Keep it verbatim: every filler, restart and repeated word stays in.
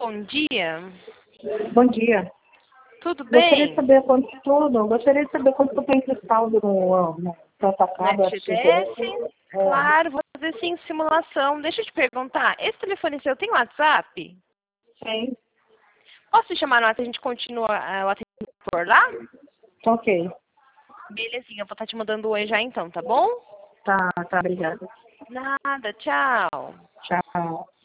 bom dia. Bom dia. Tudo Gostaria bem? de saber quanto tudo. Gostaria de saber quanto tem de saldo no, no, no atacado. No F G S? É, Claro, vou fazer sim simulação. Deixa eu te perguntar, esse telefone seu tem WhatsApp? sim. Posso te chamar no WhatsApp e a gente continua uh, o atendimento por lá? Ok. Belezinha, eu vou estar te mandando oi já então, tá bom? Tá, tá, obrigada. Nada, tchau. Tchau.